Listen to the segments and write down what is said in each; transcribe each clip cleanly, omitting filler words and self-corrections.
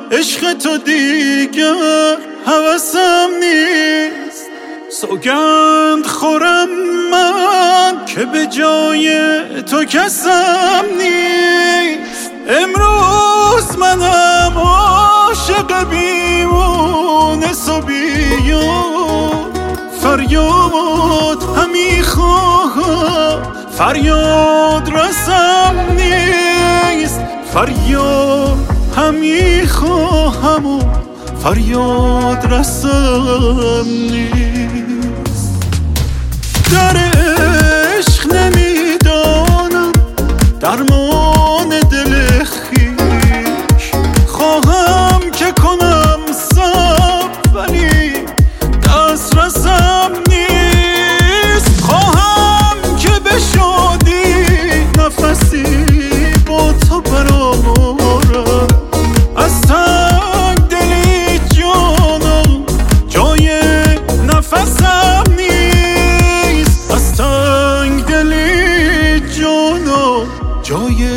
عشق تو دیگر هوسم نیست. سوگند خورم من که به جای تو کسم نیست. امروز منم عاشق بیمونس و بیاد، فریاد همی خواهم فریاد رسم نیست. فریاد همی خواهم و فریاد رسم نیست. در عشق نمیدانم درمان دل خویش، خواهم که کنم صبر ولی دست رسم نیست. خواهم که به شادی نفسی با تو برآورم، از تنگ دلی جانم جای نفسم نیست. از تنگ دلی جانم جای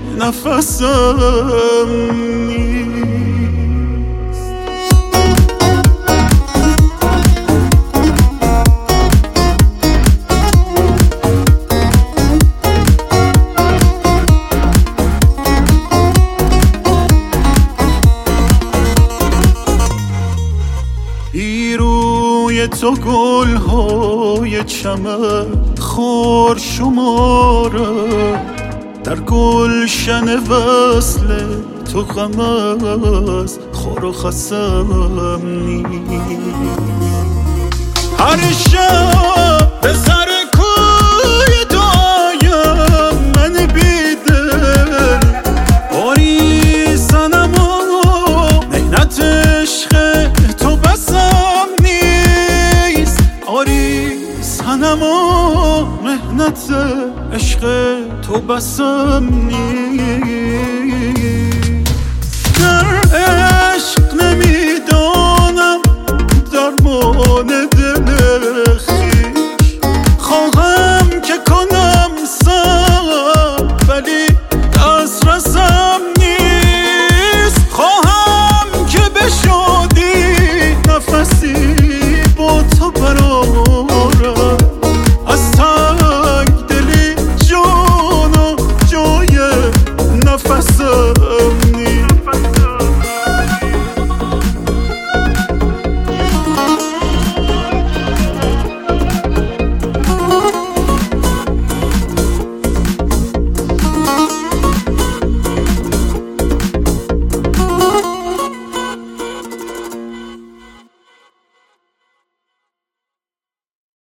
نفسم نیست. روی تو گل‌های چمن خار شماره، در گلشن وصل تو غم از خار و خسم نیست. هر شب به سر کوی تو آیم من بیدل، آری صنم و مهنت عشق تو بسم نیست. آری صنم و مهنت عشق تو بسم نیست.